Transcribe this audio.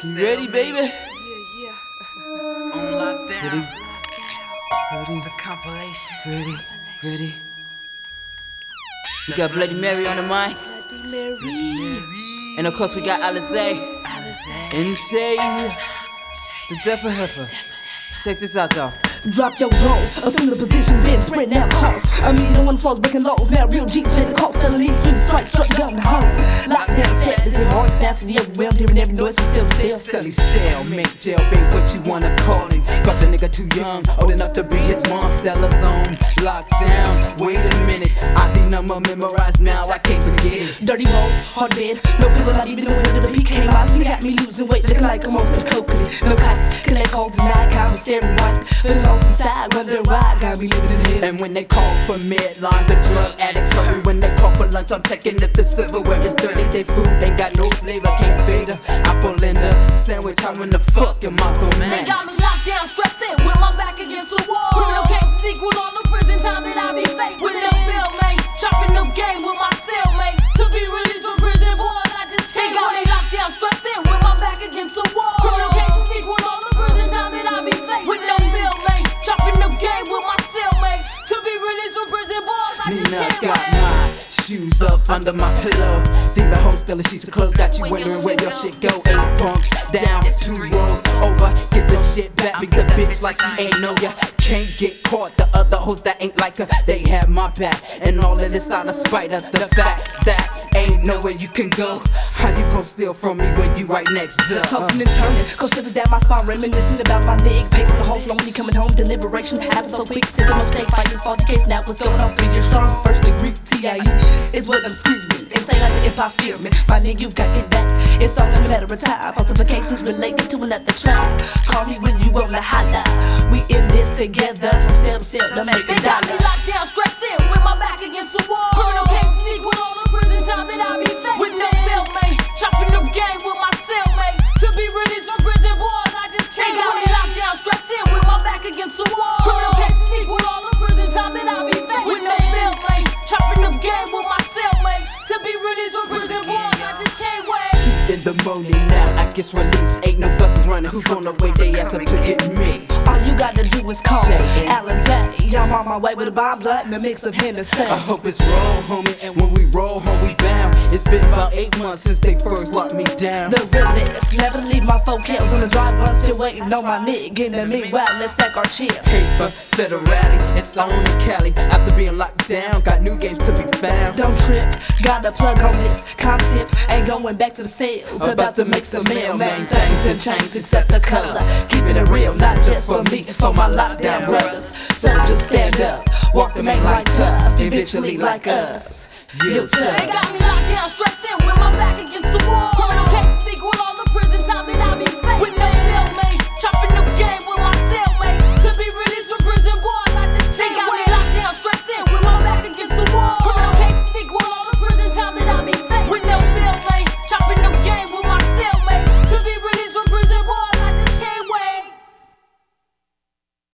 You ready, baby? Yeah. On lockdown. Ready? The compilation. Ready? We got Bloody Mary on the mic. Bloody Mary. And of course we got Alizé in the shade. The Deaf Heifer. Check this out, though. Drop your drawers, assume the position, been spreading out calls. Immediate on the floors, breaking laws. Now real G's pay the cost. Felonies, swing strikes, straight going home. Lockdown step, is it hard, fastly overwhelmed, hearing every noise from cell to cell. Selly cell, make jailbait, what you wanna call him. But the nigga too young, old enough to be his mom. Stella's on lockdown. Wait a minute, ID number memorized now, I can't forget it. Dirty walls, hard bed, no pillow, not even the window. The PK miles, nigga got me losing weight, looking like I'm off the cocaine. No kites, collect calls tonight, commissary white. Feeling lost inside, wonder why, got me living in hell. And when they call for midline, the drug addicts hurry. When they call for lunch, I'm checking if the silverware is dirty. They food ain't got no flavor, can't fade her. Apple in the sandwich, I'm in the fucking Marco Man. They got me locked down, stressing with my back against the wall. Criminal case sequel on the prison time that I be faced with no bill, mate. Chopping no game with my cellmate. To be released from prison, boys, I just can't. They got me locked down, stressing with my back against the wall. Criminal case sequel on the prison time that I be faced with no bill, mate. Chopping no game with my cellmate. To be released from prison, boys, I just can't got wait. my shoes up under my pillow. Thieving hoes, stealing sheets of clothes. Got you wondering where your shit go. 8 bunks down, 2 rolls over. Get the shit back, beat the bitch like she ain't know ya. Can't get caught, the other hoes that ain't like her, they have my back. And all of this out of spite of the fact that ain't nowhere you can go. How you gon' steal from me when you right next to Tossing and turning, cold shivers down my spine, reminiscing about my nigga. Pacing the whole slowly coming home, deliberation happened so quick. Sick of mistake, fighters fought the case, now what's going on? 3 years strong, first degree TIE is what I'm screaming. Insane like if I feel me, my nigga, you got it back. It's all in a matter of time. Falsifications related to another tribe. Call me when you wanna holla. We in this together, from cell to cell to make They a got me dollar. locked down, stressed in with my back against the wall. Criminal case sequel on the prison time that I be faced with no bill, mate. Chopping no game with my cellmate. To be released from prison, boys, I just can't. They got me locked down, stressed in with my back against the wall. Criminal case sequel on the prison time that I be faced with no bill, mate. Chopping no game with my cellmate. To be released from prison, boys, I just can't wait. in the morning now. I guess released, ain't no buses running. Who gonna wait they ass up to get me? All you gotta do is call Say it. Alizé. I'm on my way with a bomb blood and a mix of Hennessy. I hope it's roll, homie, and when we roll, home we bound. It's been about 8 months since they first locked me down. The realest, never leave my 4 kills on the dry run, still waiting on my nigga. In the meanwhile, let's stack our chips. Paper, federale, it's on in Cali. After being locked down, got new games to be found. Don't trip, got a plug on this comp tip. Ain't going back to the sales, about to make some mailman things and change except the color. Keeping it real, not just for me, for my lockdown brothers. So just stand up, walk the main like tough, eventually like us. You They touch. got me locked down, stressing with my back against the wall. Criminal case